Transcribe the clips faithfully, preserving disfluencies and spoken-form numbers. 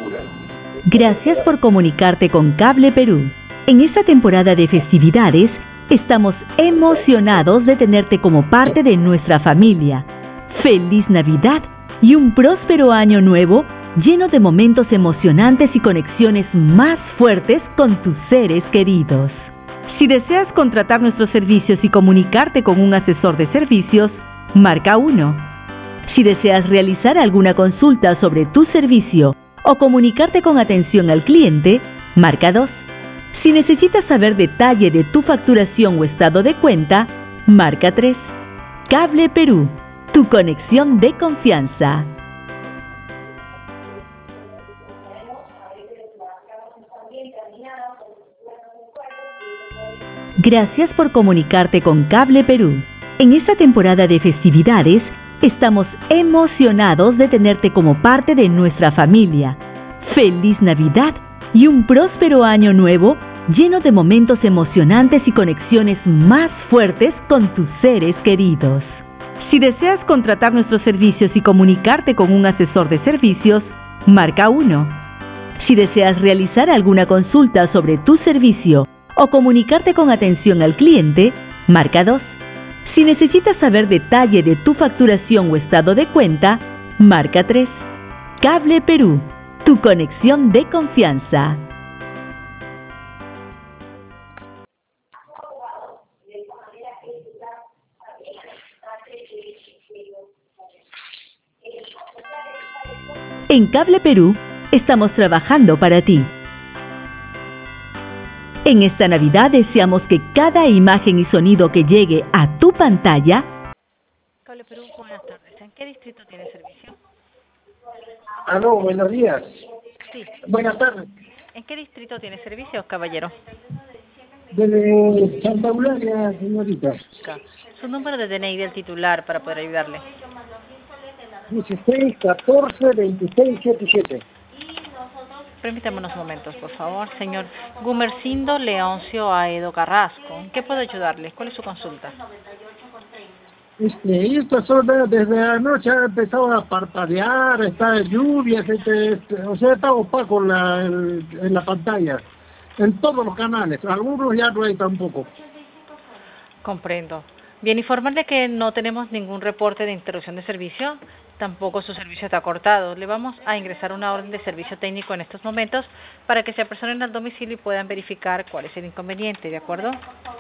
Gracias por comunicarte con Cable Perú. En esta temporada de festividades, estamos emocionados de tenerte como parte de nuestra familia. ¡Feliz Navidad y un próspero año nuevo lleno de momentos emocionantes y conexiones más fuertes con tus seres queridos! Si deseas contratar nuestros servicios y comunicarte con un asesor de servicios, marca uno. Si deseas realizar alguna consulta sobre tu servicio o comunicarte con atención al cliente, marca dos. Si necesitas saber detalle de tu facturación o estado de cuenta, marca tres. Cable Perú, tu conexión de confianza. Gracias por comunicarte con Cable Perú. En esta temporada de festividades, estamos emocionados de tenerte como parte de nuestra familia. ¡Feliz Navidad y un próspero año nuevo lleno de momentos emocionantes y conexiones más fuertes con tus seres queridos! Si deseas contratar nuestros servicios y comunicarte con un asesor de servicios, marca uno. Si deseas realizar alguna consulta sobre tu servicio o comunicarte con atención al cliente, marca dos. Si necesitas saber detalle de tu facturación o estado de cuenta, marca tres. Cable Perú, tu conexión de confianza. En Cable Perú, estamos trabajando para ti. En esta Navidad deseamos que cada imagen y sonido que llegue a tu pantalla... Cable Perú, buenas tardes. ¿En qué distrito tiene servicio? Aló, buenos días. Sí. Buenas tardes. ¿En qué distrito tiene servicio, caballero? Desde Santa Eulalia, señorita. Acá. Su número de D N I del titular para poder ayudarle. dieciséis, catorce, veintiséis, setenta y siete. Permítame unos momentos, por favor. Señor Gumercindo Leoncio Aedo Carrasco, ¿en qué puedo ayudarle? ¿Cuál es su consulta? Este, esta zona desde anoche ha empezado a parpadear, está en lluvias, este, este, o sea, está opaco en la, en, en la pantalla, en todos los canales, algunos ya no hay tampoco. Comprendo. Bien, informarle que no tenemos ningún reporte de interrupción de servicio, tampoco su servicio está cortado. Le vamos a ingresar una orden de servicio técnico en estos momentos para que se apersonen al domicilio y puedan verificar cuál es el inconveniente, ¿de acuerdo?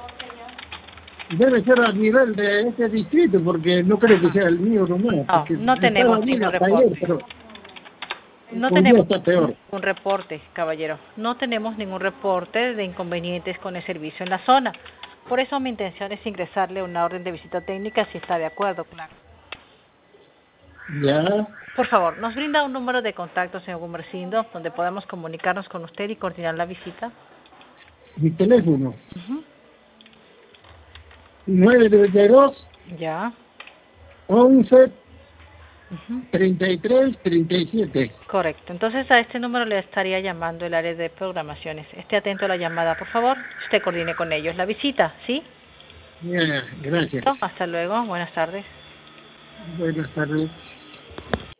Debe ser a nivel de este distrito, porque no creo que sea el mío nomás. No, no tenemos ningún reporte. Pero no tenemos ningún reporte, caballero. No tenemos ningún reporte de inconvenientes con el servicio en la zona. Por eso mi intención es ingresarle una orden de visita técnica si está de acuerdo, claro. Ya. Por favor, ¿nos brinda un número de contacto, señor Gumercindo, donde podamos comunicarnos con usted y coordinar la visita? Mi teléfono. Uh-huh. nueve noventa y dos. Ya. once. Uh-huh. treinta y tres, treinta y siete. Correcto. Entonces a este número le estaría llamando el área de programaciones. Esté atento a la llamada, por favor. Usted coordine con ellos la visita, ¿sí? Ya, gracias. Hasta luego. Buenas tardes. Buenas tardes.